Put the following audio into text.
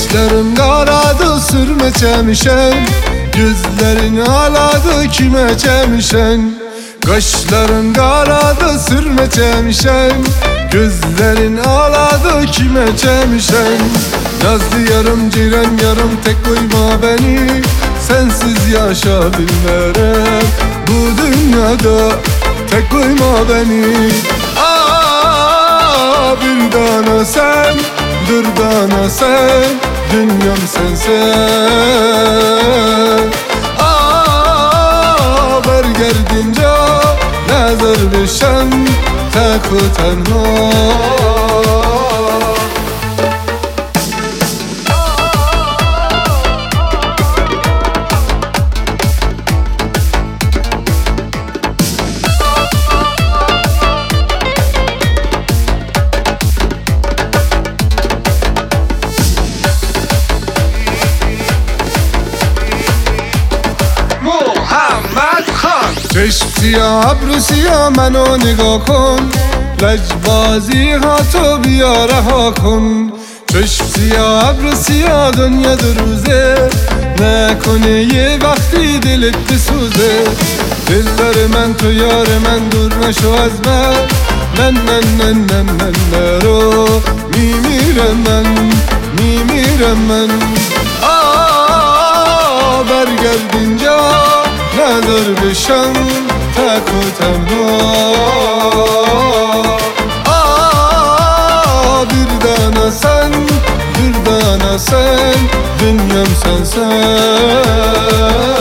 Saçlarım qaradı sürmə çəmişən, gözlərin aladı kimə çəmişən. Qaşların qaradı sürmə çəmişən, gözlərin aladı kimə çəmişən. Nazlı yarım ceyran yarım tek koyma beni, sensiz yaşa bilmərəm bu dünyada, tek koyma beni. Bir dana sen, dürdana sen, dünyam sensen. Bergerdince nazar bişen, tek u tenha. چشم سیاه ابرو سیاه منو نگاه کن، لجبازی ها تو بیا رها کن. چشم سیاه ابرو سیاه دنیا دو روزه، نکنه یه وقتی دلت بسوزه. دلبر من تو یار من دور نشو از من نرو میمیرم من. برگرد اینجا نظر بشم تک و تنها. bir dana sen, dünyam sensen.